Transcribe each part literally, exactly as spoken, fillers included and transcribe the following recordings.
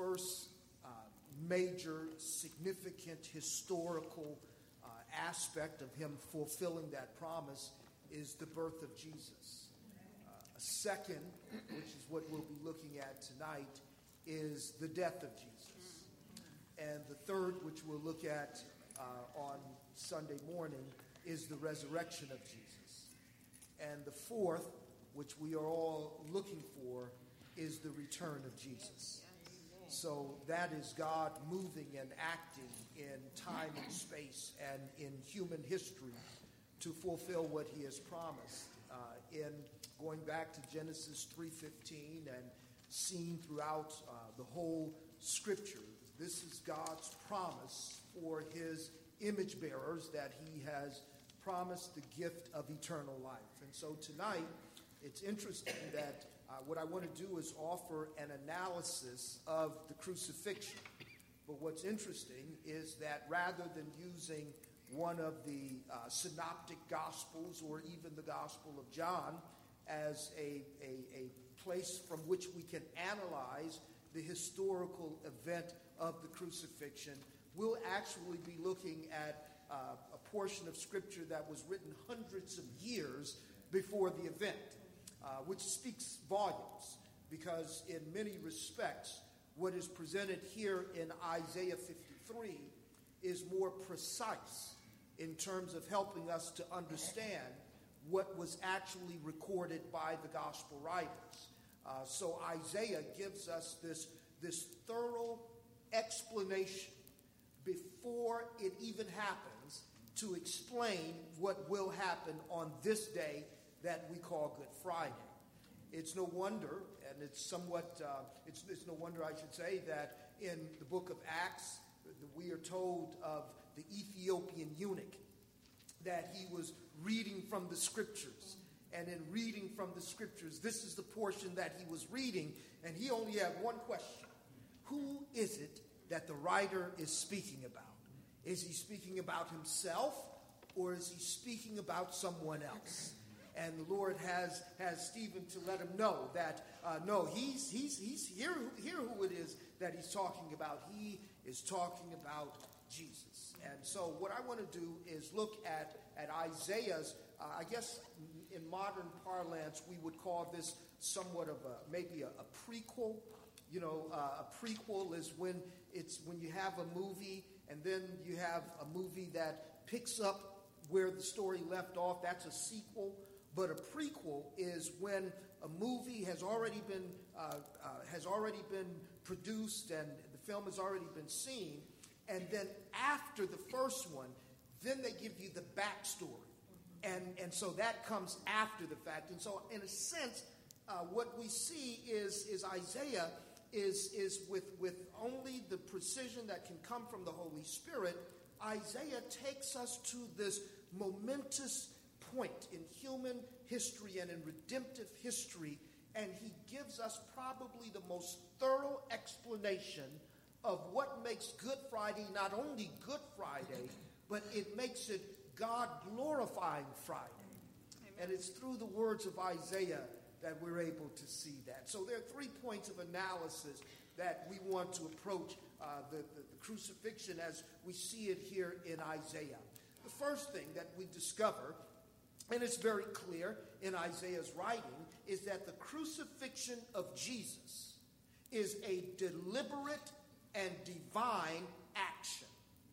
first uh, major, significant, historical uh, aspect of him fulfilling that promise is the birth of Jesus. Uh, a second, which is what we'll be looking at tonight, is the death of Jesus. And the third, which we'll look at uh, on Sunday morning, is the resurrection of Jesus. And the fourth, which we are all looking for, is the return of Jesus. So that is God moving and acting in time and space and in human history to fulfill what he has promised. Uh, in going back to Genesis three fifteen and seen throughout uh, the whole scripture, this is God's promise for his image bearers, that he has promised the gift of eternal life. And so tonight, it's interesting that uh, what I want to do is offer an analysis of the crucifixion. But what's interesting is that rather than using one of the uh, synoptic gospels or even the Gospel of John as a, a, a place from which we can analyze the historical event of the crucifixion, we'll actually be looking at uh, a portion of Scripture that was written hundreds of years before the event, uh, which speaks volumes, because in many respects, what is presented here in Isaiah fifty-three is more precise in terms of helping us to understand what was actually recorded by the gospel writers. Uh, so Isaiah gives us this, this thorough explanation before it even happens to explain what will happen on this day that we call Good Friday. It's no wonder, and it's somewhat, uh, it's, it's no wonder, I should say, that in the book of Acts, we are told of the Ethiopian eunuch, that he was reading from the scriptures. And in reading from the scriptures, this is the portion that he was reading, and he only had one question. Who is it that the writer is speaking about? Is he speaking about himself, or is he speaking about someone else? And the Lord has, has Stephen to let him know that, uh, no, he's, he's, he's here, here who it is that he's talking about. He is talking about Jesus. And so what I want to do is look at, at Isaiah's, uh, I guess in modern parlance, we would call this somewhat of a, maybe a, a prequel. You know, uh, a prequel is when it's when you have a movie and then you have a movie that picks up where the story left off. That's a sequel. But a prequel is when a movie has already been uh, uh, has already been produced and the film has already been seen, and then after the first one, then they give you the backstory, and and so that comes after the fact. And so, in a sense, uh, what we see is is Isaiah is is with with only the precision that can come from the Holy Spirit. Isaiah takes us to this momentous point in human history and in redemptive history, and he gives us probably the most thorough explanation of what makes Good Friday not only Good Friday, but it makes it God-glorifying Friday. Amen. And it's through the words of Isaiah that we're able to see that. So there are three points of analysis that we want to approach uh, the, the, the crucifixion as we see it here in Isaiah. The first thing that we discover, and it's very clear in Isaiah's writing, is that the crucifixion of Jesus is a deliberate and divine action.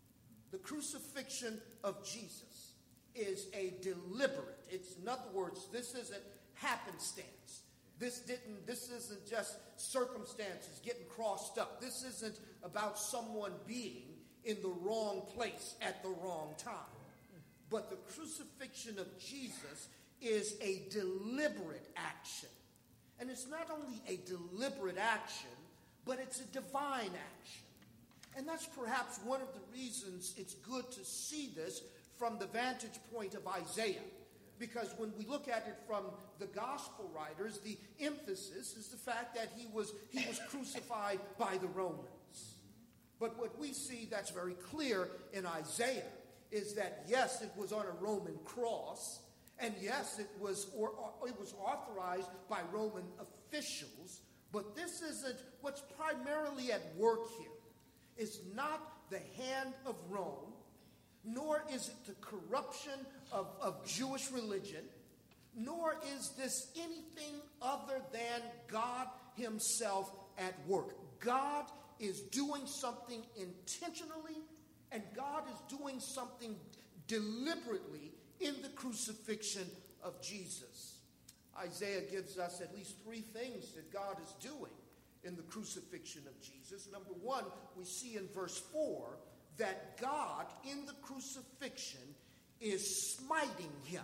The crucifixion of Jesus is a deliberate. It's, in other words, this isn't happenstance. This didn't. This isn't just circumstances getting crossed up. This isn't about someone being in the wrong place at the wrong time. But the crucifixion of Jesus is a deliberate action. And it's not only a deliberate action, but it's a divine action. And that's perhaps one of the reasons it's good to see this from the vantage point of Isaiah. Because when we look at it from the gospel writers, the emphasis is the fact that he was, he was crucified by the Romans. But what we see that's very clear in Isaiah is that, yes, it was on a Roman cross, and yes, it was or, or it was authorized by Roman officials, but this isn't what's primarily at at work here is not the hand of Rome, nor is it the corruption of, of Jewish religion, nor is this anything other than God himself at work. God is doing something intentionally, and God is doing something deliberately in the crucifixion of Jesus. Isaiah gives us at least three things that God is doing in the crucifixion of Jesus. Number one, we see in verse four that God in the crucifixion is smiting him,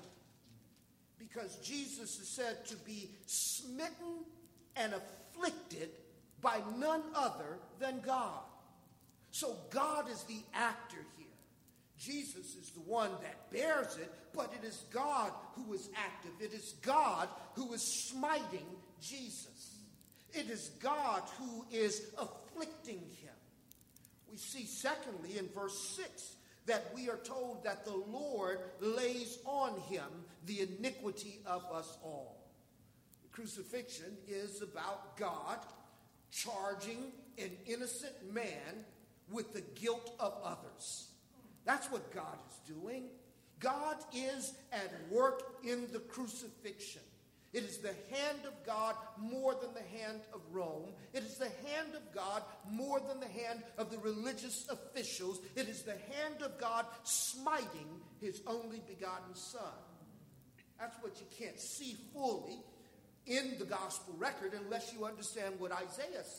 because Jesus is said to be smitten and afflicted by none other than God. So God is the actor here. Jesus is the one that bears it, but it is God who is active. It is God who is smiting Jesus. It is God who is afflicting him. We see, secondly, in verse six, that we are told that the Lord lays on him the iniquity of us all. The crucifixion is about God charging an innocent man with the guilt of others. That's what God is doing. God is at work in the crucifixion. It is the hand of God more than the hand of Rome. It is the hand of God more than the hand of the religious officials. It is the hand of God smiting his only begotten Son. That's what you can't see fully in the gospel record unless you understand what Isaiah says.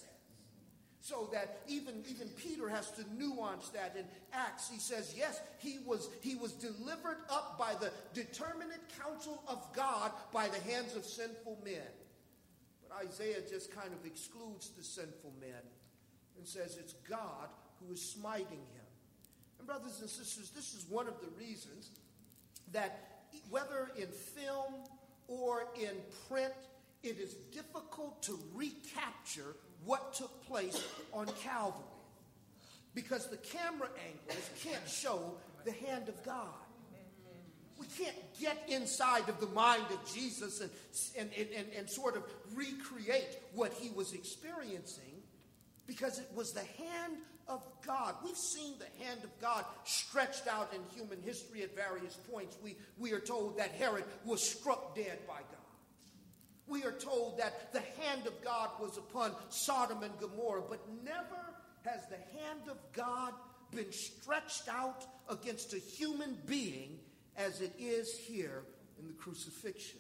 So that even, even Peter has to nuance that in Acts. He says, yes, he was, he was delivered up by the determinate counsel of God by the hands of sinful men. But Isaiah just kind of excludes the sinful men and says it's God who is smiting him. And brothers and sisters, this is one of the reasons that whether in film or in print, it is difficult to recapture what took place on Calvary, because the camera angles can't show the hand of God. We can't get inside of the mind of Jesus and, and, and, and sort of recreate what he was experiencing, because it was the hand of God. We've seen the hand of God stretched out in human history at various points. We, we are told that Herod was struck dead by God. We are told that the hand of God was upon Sodom and Gomorrah, but never has the hand of God been stretched out against a human being as it is here in the crucifixion.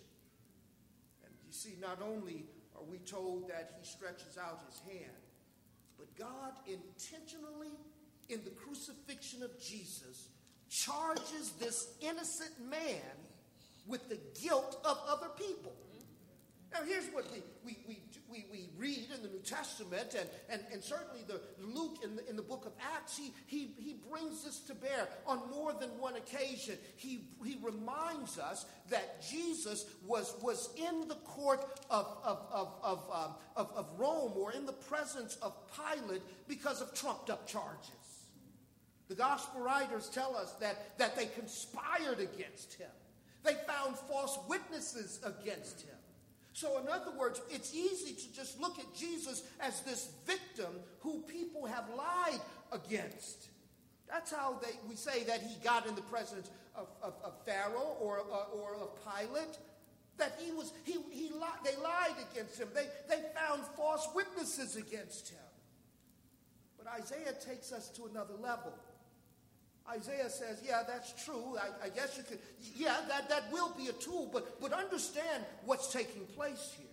And you see, not only are we told that he stretches out his hand, but God intentionally, in the crucifixion of Jesus, charges this innocent man with the guilt of other people. Now, here's what we, we, we, we, we read in the New Testament, and, and, and certainly the Luke in the, in the book of Acts, he, he, he brings this to bear on more than one occasion. He, he reminds us that Jesus was, was in the court of, of, of, of, um, of, of Rome, or in the presence of Pilate, because of trumped-up charges. The gospel writers tell us that, that they conspired against him. They found false witnesses against him. So in other words, it's easy to just look at Jesus as this victim who people have lied against. That's how they, we say that he got in the presence of, of, of Pharaoh or, uh, or of Pilate. That he was, he, he lied, they lied against him. They, they found false witnesses against him. But Isaiah takes us to another level. Isaiah says, yeah, that's true. I, I guess you could, yeah, that, that will be a tool, but, but understand what's taking place here.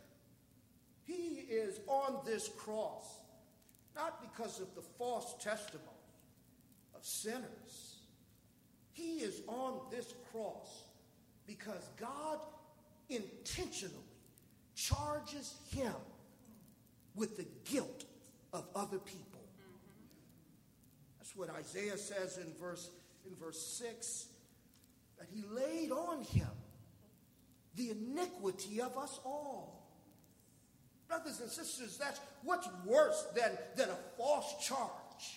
He is on this cross, not because of the false testimony of sinners. He is on this cross because God intentionally charges him with the guilt of other people. That's what Isaiah says in verse, in verse six, that he laid on him the iniquity of us all. Brothers and sisters, that's what's worse than, than a false charge.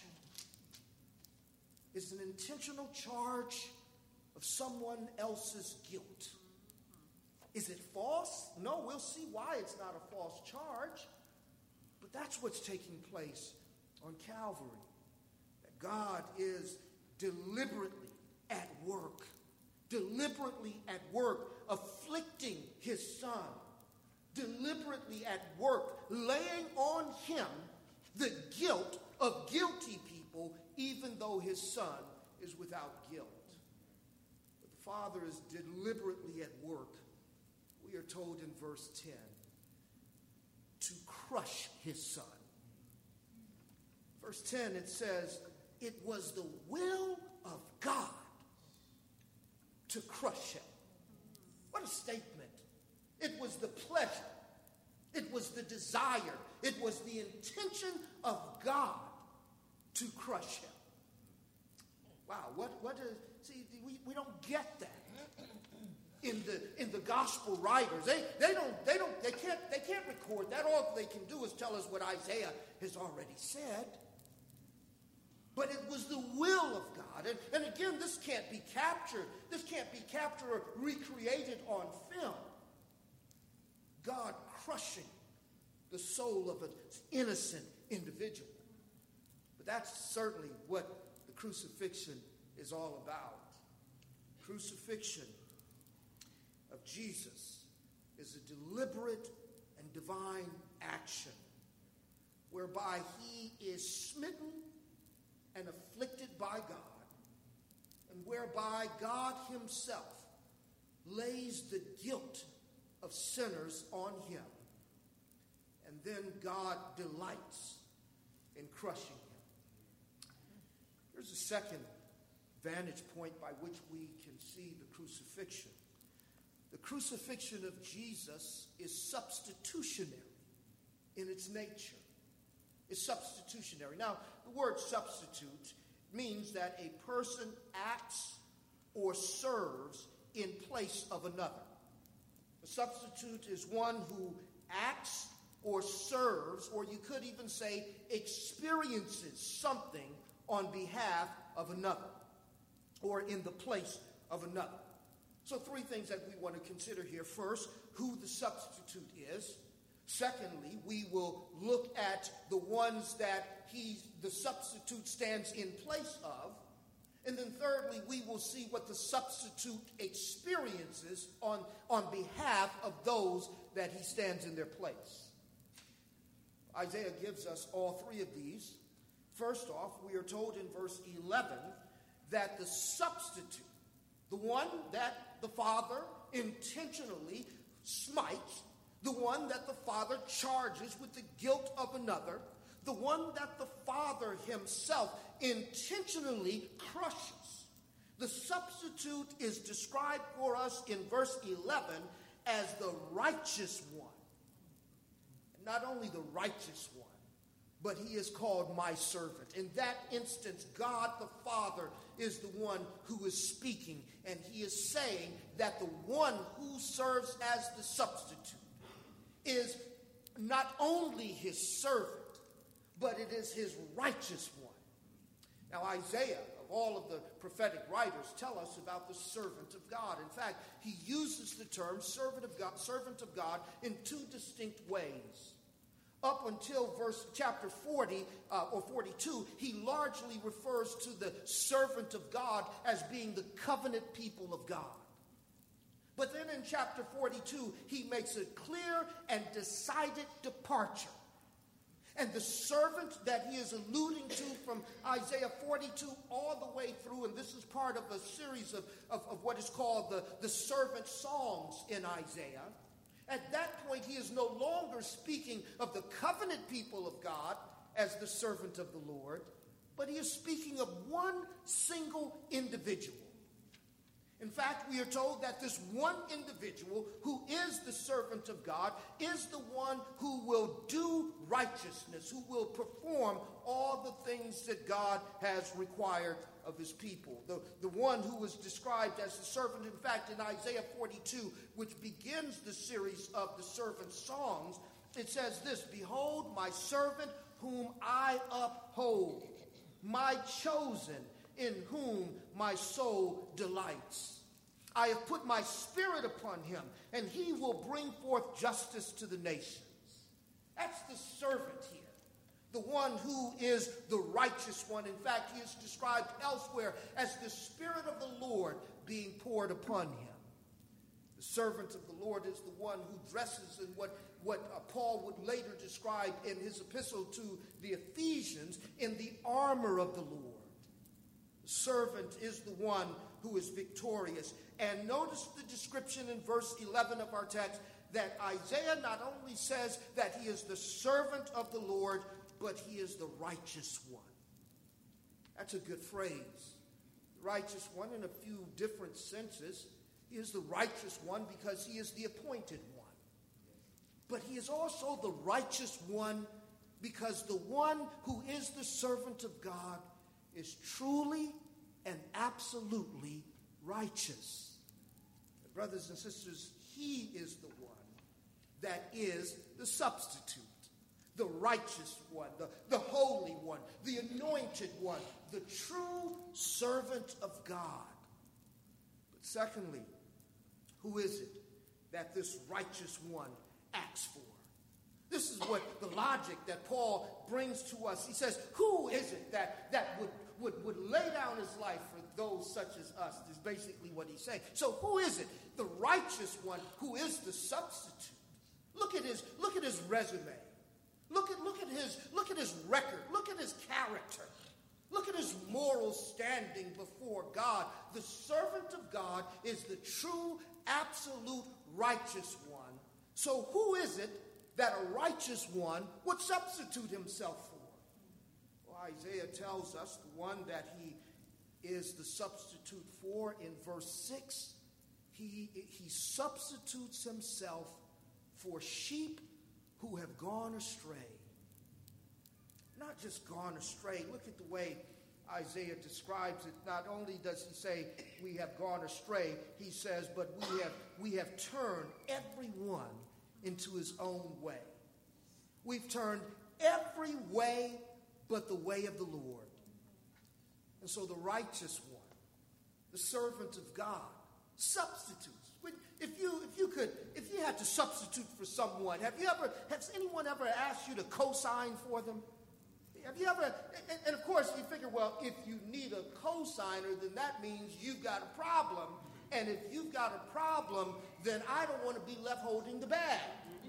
It's an intentional charge of someone else's guilt. Is it false? No, we'll see why it's not a false charge. But that's what's taking place on Calvary. That God is deliberately at work, deliberately at work, afflicting his son, deliberately at work, laying on him the guilt of guilty people, even though his son is without guilt. But the Father is deliberately at work, we are told in verse ten, to crush his son. Verse ten, it says, it was the will of God to crush him. What a statement. It was the pleasure. It was the desire. It was the intention of God to crush him. Wow, what, what is, see, we, we don't get that in the in the gospel writers. They they don't they don't they can't they can't record that. All they can do is tell us what Isaiah has already said. But it was the will of God. And, and again, this can't be captured. This can't be captured or recreated on film. God crushing the soul of an innocent individual. But that's certainly what the crucifixion is all about. Crucifixion of Jesus is a deliberate and divine action whereby he is smitten and afflicted by God, and whereby God himself lays the guilt of sinners on him, and then God delights in crushing him. Here's a second vantage point by which we can see the crucifixion. The crucifixion of Jesus is substitutionary in its nature. It's substitutionary. Now, the word substitute means that a person acts or serves in place of another. A substitute is one who acts or serves, or you could even say experiences something on behalf of another, or in the place of another. So three things that we want to consider here. First, who the substitute is. Secondly, we will look at the ones that he, the substitute stands in place of. And then thirdly, we will see what the substitute experiences on, on behalf of those that he stands in their place. Isaiah gives us all three of these. First off, we are told in verse eleven that the substitute, the one that the Father intentionally smites, the one that the Father charges with the guilt of another, the one that the Father himself intentionally crushes. The substitute is described for us in verse eleven as the righteous one. Not only the righteous one, but he is called my servant. In that instance, God the Father is the one who is speaking, and he is saying that the one who serves as the substitute is not only his servant, but it is his righteous one. Now, Isaiah, of all of the prophetic writers, tell us about the servant of God. In fact, he uses the term servant of God, servant of God in two distinct ways. Up until verse chapter forty uh, or forty-two, he largely refers to the servant of God as being the covenant people of God. But then in chapter forty-two, he makes a clear and decided departure. And the servant that he is alluding to from Isaiah forty-two all the way through, and this is part of a series of, of, of what is called the, the servant songs in Isaiah. At that point, he is no longer speaking of the covenant people of God as the servant of the Lord, but he is speaking of one single individual. In fact, we are told that this one individual who is the servant of God is the one who will do righteousness, who will perform all the things that God has required of his people. The, the one who was described as the servant, in fact, in Isaiah forty-two, which begins the series of the servant songs, it says this: "Behold, my servant whom I uphold, my chosen, in whom my soul delights. I have put my spirit upon him, and he will bring forth justice to the nations." That's the servant here. the one who is the righteous one. In fact, he is described elsewhere as the Spirit of the Lord being poured upon him. The servant of the Lord is the one who dresses in what, what uh, Paul would later describe in his epistle to the Ephesians in the armor of the Lord. The servant is the one who is victorious. And notice the description in verse eleven of our text that Isaiah not only says that he is the servant of the Lord, but he is the righteous one. That's a good phrase. The righteous one in a few different senses. He is the righteous one because he is the appointed one. But he is also the righteous one because the one who is the servant of God is truly and absolutely righteous. And brothers and sisters, he is the one that is the substitute, the righteous one, the, the holy one, the anointed one, the true servant of God. But secondly, who is it that this righteous one acts for? This is what the logic that Paul brings to us. He says, who is it that, that would, would, would lay down his life for those such as us? Is basically what he's saying. So who is it? The righteous one who is the substitute. Look at his, look at his resume. Look at, look at his, look at his record. Look at his character. Look at his moral standing before God. The servant of God is the true, absolute righteous one. So who is it that a righteous one would substitute himself for? Well, Isaiah tells us the one that he is the substitute for in verse six. He, he substitutes himself for sheep who have gone astray. Not just gone astray. Look at the way Isaiah describes it. Not only does he say we have gone astray, he says, but we have we have turned everyone into his own way. We've turned every way but the way of the Lord. And so the righteous one, the servant of God, substitutes. If you if you could, if you had to substitute for someone, have you ever, has anyone ever asked you to co-sign for them? Have you ever, and, and of course you figure, well, if you need a co-signer, then that means you've got a problem. And if you've got a problem, then I don't want to be left holding the bag.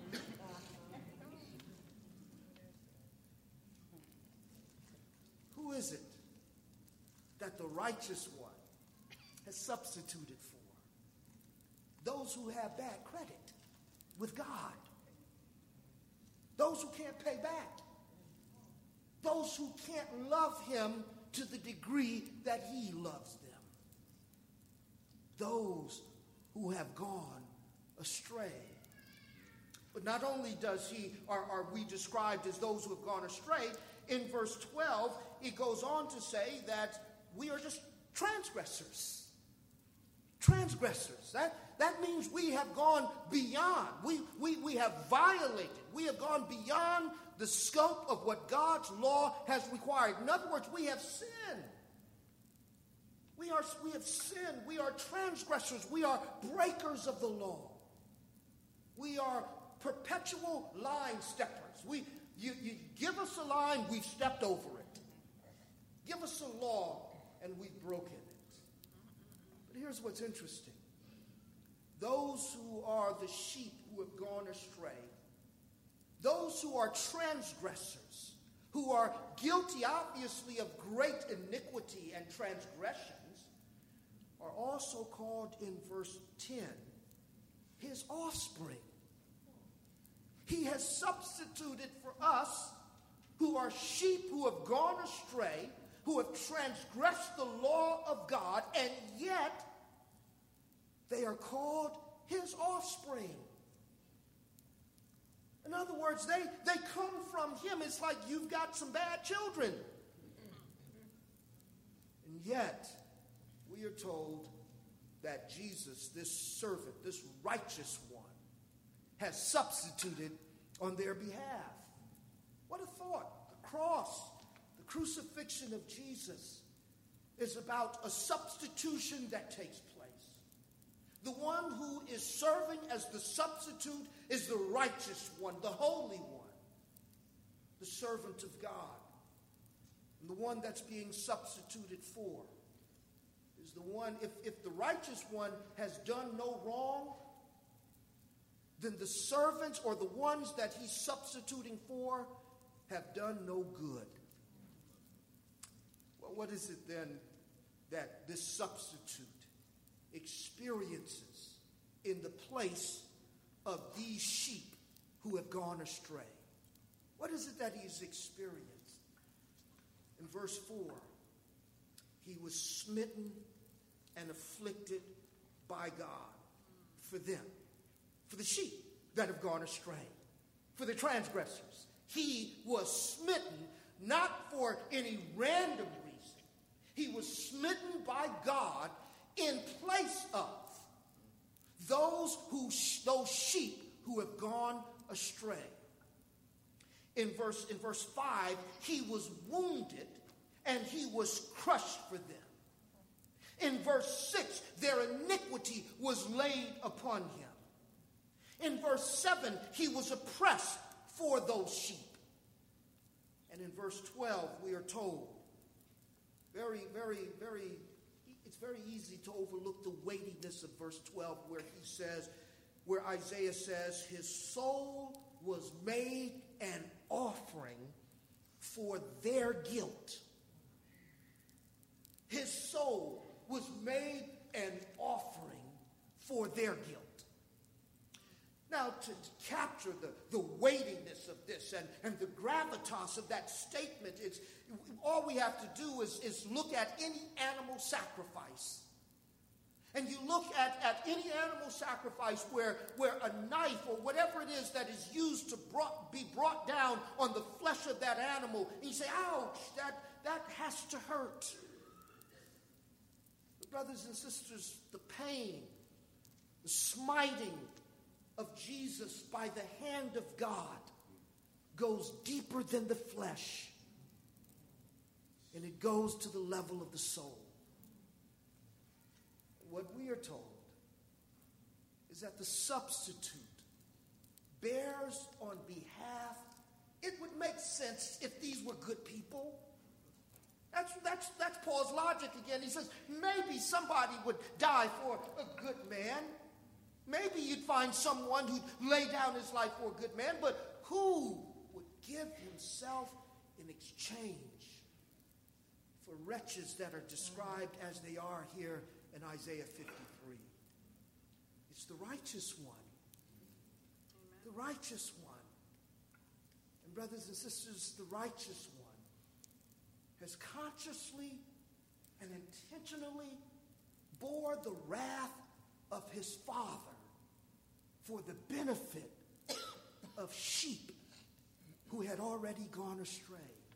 Who is it that the righteous one has substituted for? Those who have bad credit with God. Those who can't pay back. Those who can't love him to the degree that he loves them. Those who have gone astray. But not only does he, are, are we described as those who have gone astray, in verse twelve, it goes on to say that we are just transgressors. Transgressors. That, that means we have gone beyond. We, we, we have violated. We have gone beyond the scope of what God's law has required. In other words, we have sinned. We are we have sinned. We are transgressors. We are breakers of the law. We are perpetual line steppers. We you, you give us a line, we've stepped over it. Give us a law, and we've broken it. But here's what's interesting. Those who are the sheep who have gone astray, those who are transgressors, who are guilty, obviously, of great iniquity and transgressions, are also called in verse ten, his offspring. He has substituted for us, who are sheep who have gone astray, who have transgressed the law of God, and yet they are called his offspring. In other words, they, they come from him. It's like you've got some bad children. And yet, we are told that Jesus, this servant, this righteous one, has substituted on their behalf. What a thought. The cross, the crucifixion of Jesus is about a substitution that takes place. The one who is serving as the substitute is the righteous one, the holy one. the servant of God. And the one that's being substituted for is the one, if, if the righteous one has done no wrong, then the servants or the ones that he's substituting for have done no good. Well, what is it then that this substitute experiences in the place of these sheep who have gone astray? What is it that he's experienced? In verse four, he was smitten and afflicted by God for them, for the sheep that have gone astray, for the transgressors. He was smitten not for any random reason. He was smitten by God in place of those who those sheep who have gone astray. In verse, in verse five, he was wounded and he was crushed for them. In verse six, their iniquity was laid upon him. In verse seven, he was oppressed for those sheep. And in verse twelve, we are told, very, very, very, it's very easy to overlook the weightiness of verse twelve where he says, where Isaiah says, his soul was made an offering for their guilt. His soul was made an offering for their guilt. Now, to capture the, the weightiness of this and, and the gravitas of that statement, it's all we have to do is, is look at any animal sacrifice. And you look at, at any animal sacrifice where, where a knife or whatever it is that is used to brought, be brought down on the flesh of that animal, and you say, ouch, that, that has to hurt. But brothers and sisters, the pain, the smiting of Jesus by the hand of God goes deeper than the flesh, and it goes to the level of the soul. What we are told is that the substitute bears on behalf. It would make sense if these were good people. That's, that's, that's Paul's logic again. He says, maybe somebody would die for a good man. Maybe you'd find someone who'd lay down his life for a good man, but who would give himself in exchange for wretches that are described as they are here in Isaiah fifty-three? It's the righteous one. Amen. The righteous one. And brothers and sisters, the righteous one has consciously and intentionally bore the wrath of his Father for the benefit of sheep who had already gone astray.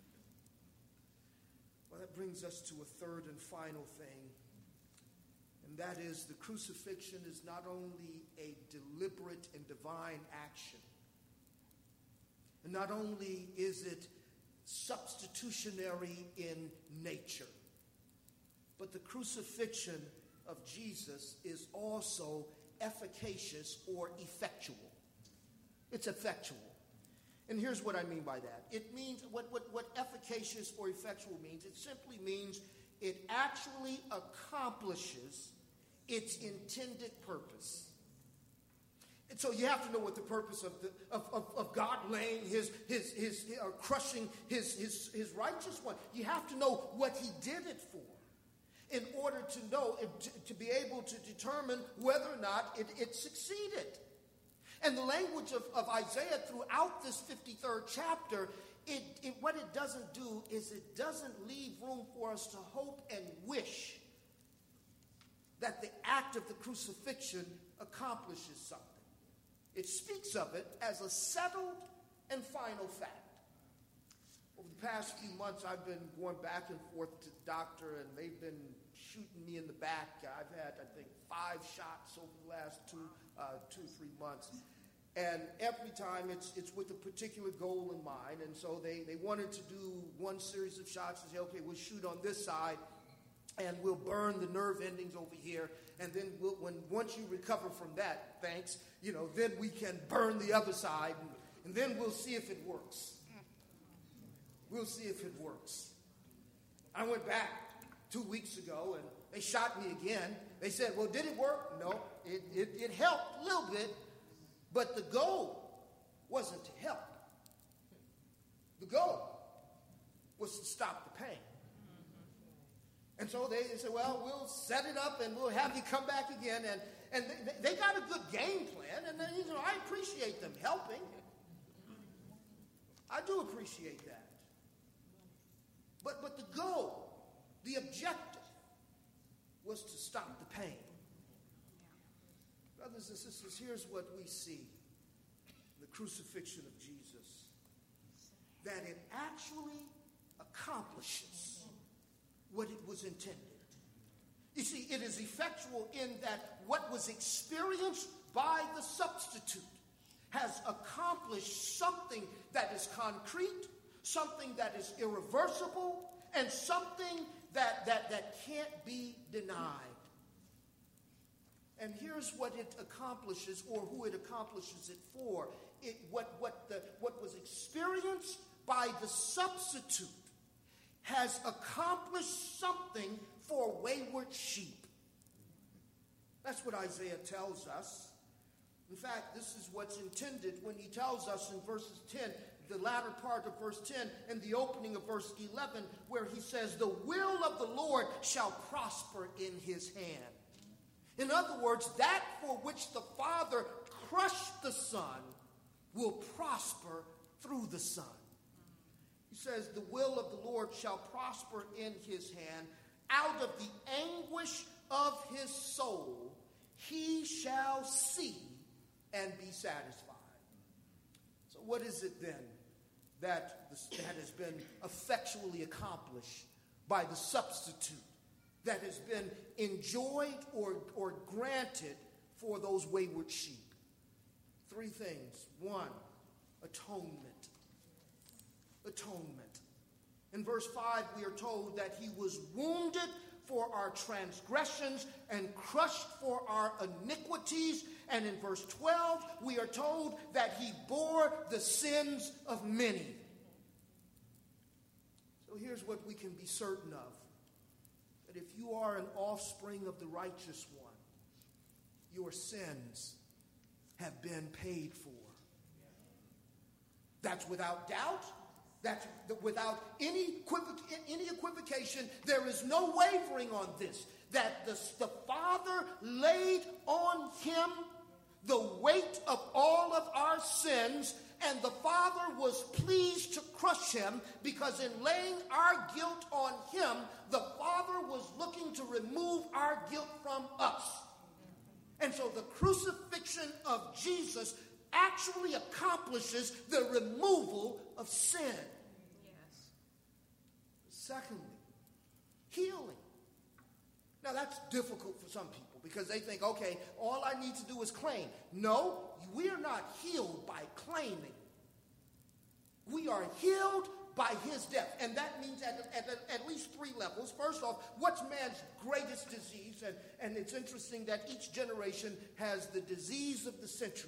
Well, that brings us to a third and final thing. And that is, the crucifixion is not only a deliberate and divine action, and not only is it substitutionary in nature, but the crucifixion of Jesus is also efficacious or effectual. It's effectual. And here's what I mean by that. It means, what, what, what efficacious or effectual means, it simply means it actually accomplishes its intended purpose. And so you have to know what the purpose of the of, of, of God laying his his his or crushing his, his his righteous one. You have to know what he did it for, in order to know to, to be able to determine whether or not it, it succeeded. And the language of, of Isaiah throughout this fifty-third chapter, it, it what it doesn't do is it doesn't leave room for us to hope and wish that the act of the crucifixion accomplishes something. It speaks of it as a settled and final fact. Over the past few months, I've been going back and forth to the doctor, and they've been shooting me in the back. I've had, I think, five shots over the last two, uh, two, three months. And every time it's it's with a particular goal in mind. And so they, they wanted to do one series of shots and say, okay, we'll shoot on this side, and we'll burn the nerve endings over here. And then we'll, when once you recover from that, thanks, you know, then we can burn the other side, and, and then we'll see if it works. We'll see if it works. I went back two weeks ago and they shot me again. They said, well, did it work? No, it, it, it helped a little bit, but the goal wasn't to help. The goal was to stop the pain. And so they said, well, we'll set it up and we'll have you come back again. And, and they, they got a good game plan, and then, you know, I appreciate them helping. I do appreciate that. But, but the goal, the objective, was to stop the pain. Brothers and sisters, here's what we see in the crucifixion of Jesus. That it actually accomplishes what it was intended. You see, it is effectual in that what was experienced by the substitute has accomplished something that is concrete, something that is irreversible, and something that, that, that can't be denied. And here's what it accomplishes, or who it accomplishes it for. It, what, what, the, what was experienced by the substitute has accomplished something for wayward sheep. That's what Isaiah tells us. In fact, this is what's intended when he tells us in verses ten, the latter part of verse ten, and the opening of verse eleven, where he says, the will of the Lord shall prosper in his hand. In other words, that for which the Father crushed the Son will prosper through the Son. He says, the will of the Lord shall prosper in his hand. Out of the anguish of his soul, he shall see and be satisfied. So what is it then that, that has been effectually accomplished by the substitute, that has been enjoyed or, or granted for those wayward sheep? Three things. One, atonement. Atonement. In verse five, we are told that he was wounded for our transgressions and crushed for our iniquities. And in verse twelve, we are told that he bore the sins of many. So here's what we can be certain of. That if you are an offspring of the righteous one, your sins have been paid for. That's without doubt. That's without any, equivoc- any equivocation. There is no wavering on this. That the, the Father laid on him the weight of all of our sins, and the Father was pleased to crush him, because in laying our guilt on him, the Father was looking to remove our guilt from us. And so the crucifixion of Jesus actually accomplishes the removal of sin. Yes. Secondly, healing. Now that's difficult for some people because they think, okay, all I need to do is claim. No, we are not healed by claiming. We are healed by his death. And that means at, at, at least three levels. First off, what's man's greatest disease? And, and it's interesting that each generation has the disease of the century.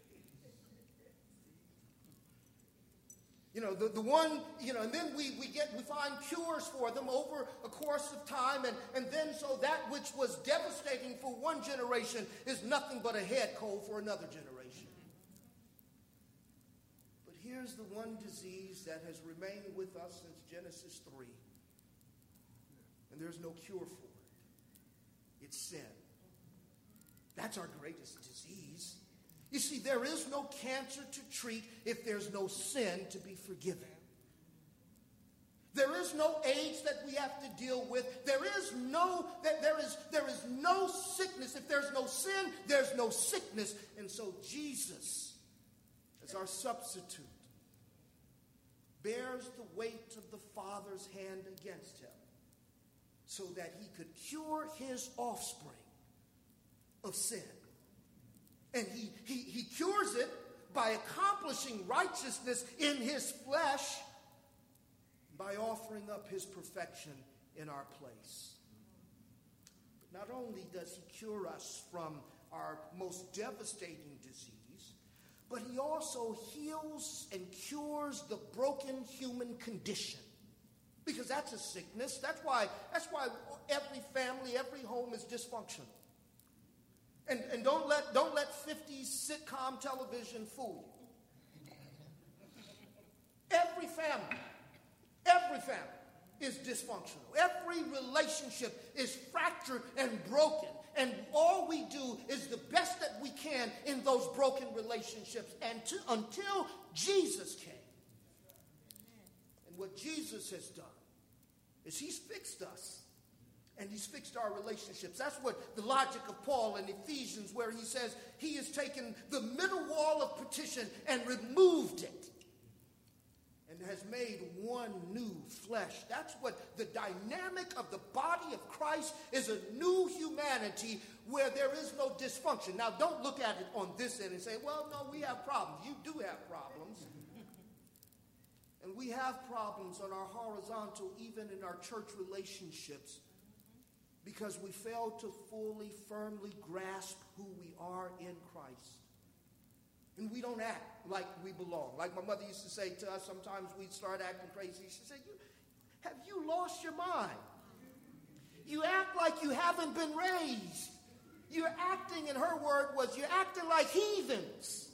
You know, the, the one, you know, and then we, we get, we find cures for them over a course of time. And, and then so that which was devastating for one generation is nothing but a head cold for another generation. But here's the one disease that has remained with us since Genesis three. And there's no cure for it. It's sin. That's our greatest disease. You see, there is no cancer to treat if there's no sin to be forgiven. There is no AIDS that we have to deal with. There is no that there is there is no sickness. If there's no sin, there's no sickness. And so Jesus, as our substitute, bears the weight of the Father's hand against him so that he could cure his offspring of sin. And he, he, he cures it by accomplishing righteousness in his flesh, by offering up his perfection in our place. But not only does he cure us from our most devastating disease, but he also heals and cures the broken human condition. Because that's a sickness. That's why, that's why every family, every home is dysfunctional. And, and don't let, don't let fifties sitcom television fool you. Every family, every family is dysfunctional. Every relationship is fractured and broken. And all we do is the best that we can in those broken relationships and to, until Jesus came. And what Jesus has done is he's fixed us. And he's fixed our relationships. That's what the logic of Paul in Ephesians, where he says he has taken the middle wall of partition and removed it. And has made one new flesh. That's what the dynamic of the body of Christ is, a new humanity where there is no dysfunction. Now, don't look at it on this end and say, well, no, we have problems. You do have problems. And we have problems on our horizontal, even in our church relationships, because we fail to fully, firmly grasp who we are in Christ. And we don't act like we belong. Like my mother used to say to us, sometimes we'd start acting crazy. She said, you, have you lost your mind? You act like you haven't been raised. You're acting, and her word was, you're acting like heathens.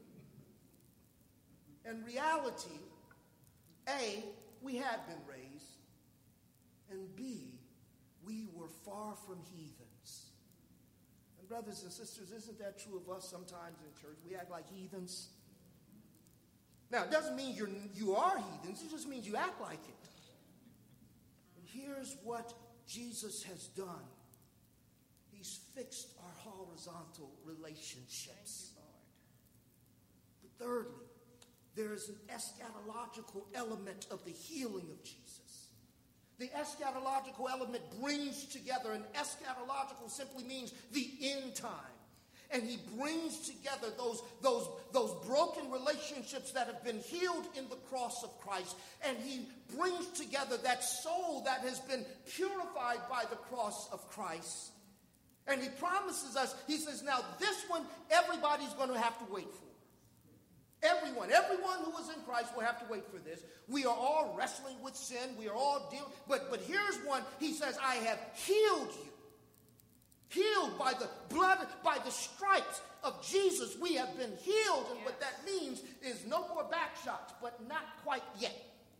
In reality, A, we had been raised, and B, we were far from heathens. And brothers and sisters, isn't that true of us sometimes in church? We act like heathens. Now, it doesn't mean you're, you are heathens. It just means you act like it. And here's what Jesus has done. He's fixed our horizontal relationships. But thirdly, there is an eschatological element of the healing of Jesus. The eschatological element brings together, and eschatological simply means the end time. And he brings together those, those, those broken relationships that have been healed in the cross of Christ. And he brings together that soul that has been purified by the cross of Christ. And he promises us, he says, now this one, everybody's going to have to wait for. Everyone, everyone who is in Christ will have to wait for this. We are all wrestling with sin. We are all dealing. But, but here's one. He says, I have healed you. Healed by the blood, by the stripes of Jesus. We have been healed. And yes. What that means is no more back shots, but not quite yet.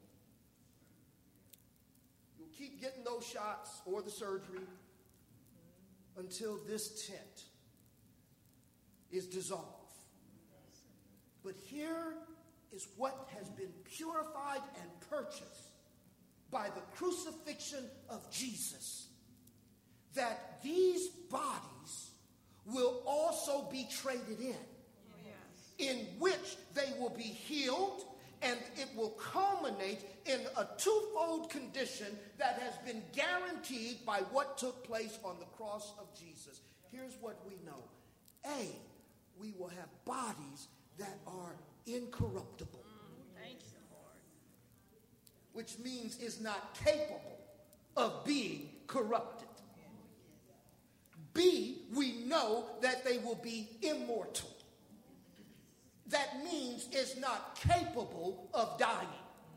You'll keep getting those shots or the surgery until this tent is dissolved. But here is what has been purified and purchased by the crucifixion of Jesus. That these bodies will also be traded in. Yes. In which they will be healed, and it will culminate in a twofold condition that has been guaranteed by what took place on the cross of Jesus. Here's what we know. A, we will have bodies that are incorruptible. Thank you, Lord. Which means is not capable of being corrupted. B, we know that they will be immortal. That means is not capable of dying.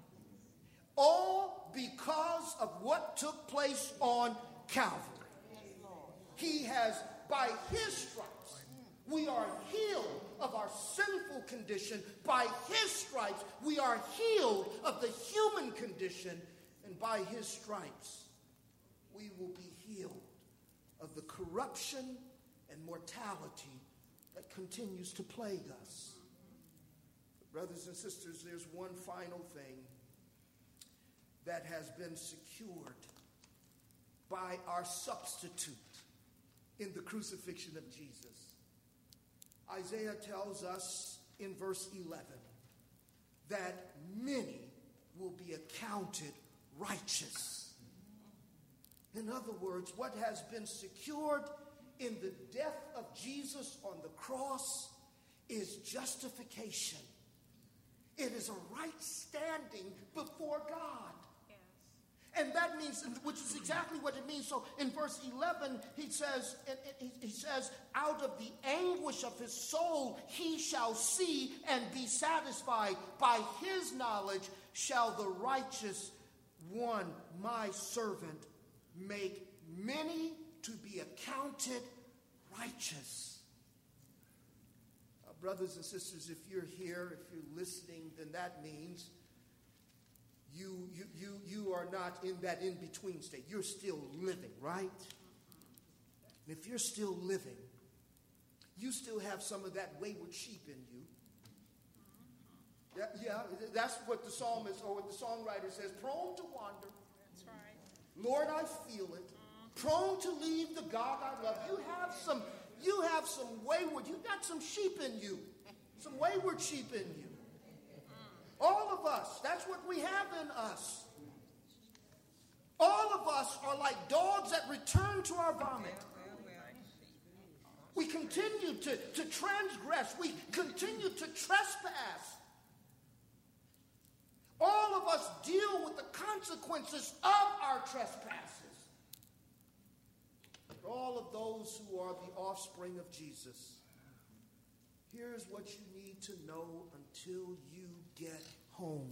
All because of what took place on Calvary. He has, by his stripes, we are healed of our sinful condition. By his stripes, we are healed of the human condition. And by his stripes, we will be healed of the corruption and mortality that continues to plague us. But brothers and sisters, there's one final thing that has been secured by our substitute in the crucifixion of Jesus. Isaiah tells us in verse eleven that many will be accounted righteous. In other words, what has been secured in the death of Jesus on the cross is justification. It is a right standing before God. Yes. And that means means, which is exactly what it means. So in verse eleven, he says, he says, out of the anguish of his soul, he shall see and be satisfied. By his knowledge shall the righteous one, my servant, make many to be accounted righteous. Uh, brothers and sisters, if you're here, if you're listening, then that means You, you, you, you are not in that in-between state. You're still living, right? And if you're still living, you still have some of that wayward sheep in you. Yeah, yeah, that's what the psalmist or what the songwriter says, prone to wander. That's right. Lord, I feel it. Prone to leave the God I love. You have some, you have some wayward, you got some sheep in you. Some wayward sheep in you. All of us, that's what we have in us. All of us are like dogs that return to our vomit. We continue to, to transgress. We continue to trespass. All of us deal with the consequences of our trespasses. For all of those who are the offspring of Jesus, here's what you need to know until you get home.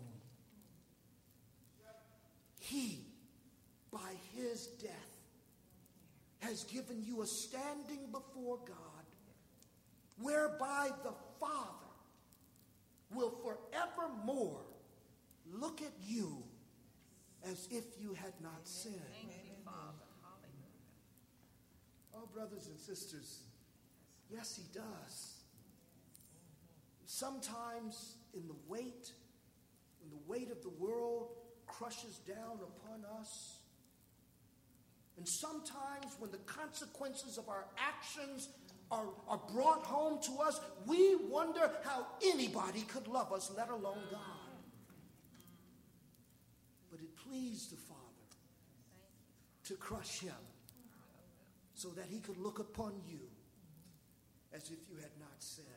He, by his death, has given you a standing before God, whereby the Father will forevermore look at you as if you had not sinned. Thank you, Father. Hallelujah. Oh, brothers and sisters, yes, he does. Sometimes in the weight, when the weight of the world crushes down upon us, and sometimes when the consequences of our actions are, are brought home to us, we wonder how anybody could love us, let alone God. But it pleased the Father to crush him so that he could look upon you as if you had not sinned.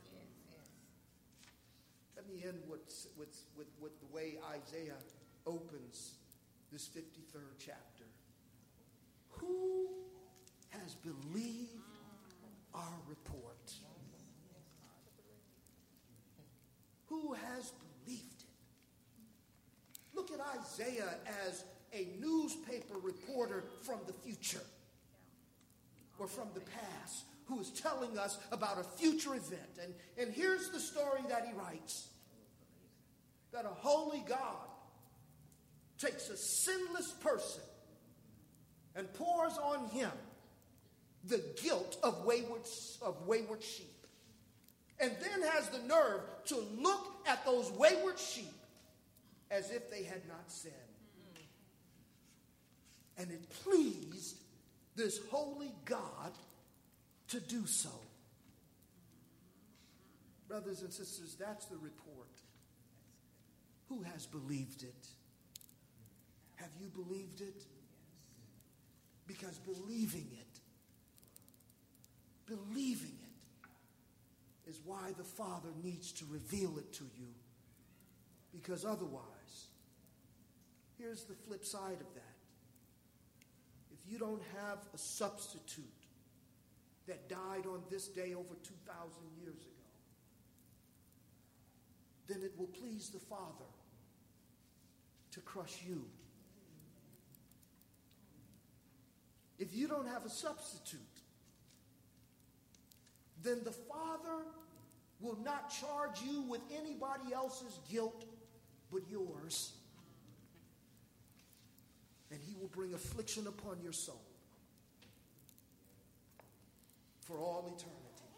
Let me end with, with, with, with the way Isaiah opens this fifty-third chapter. Who has believed our report? Who has believed it? Look at Isaiah as a newspaper reporter from the future or from the past, who is telling us about a future event. And, and here's the story that he writes. That a holy God takes a sinless person and pours on him the guilt of wayward, of wayward sheep. And then has the nerve to look at those wayward sheep as if they had not sinned. And it pleased this holy God to do so. Brothers and sisters, that's the report. Who has believed it? Have you believed it? Because believing it, believing it is why the Father needs to reveal it to you. Because otherwise, here's the flip side of that. If you don't have a substitute that died on this day over two thousand years ago, then it will please the Father to crush you. If you don't have a substitute, then the Father will not charge you with anybody else's guilt but yours. And he will bring affliction upon your soul for all eternity.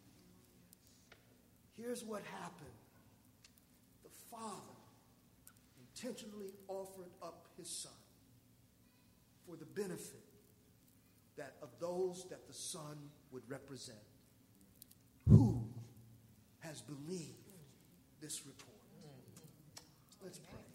Here's what happened. The Father intentionally offered up his Son for the benefit that of those that the Son would represent. Who has believed this report? Let's pray.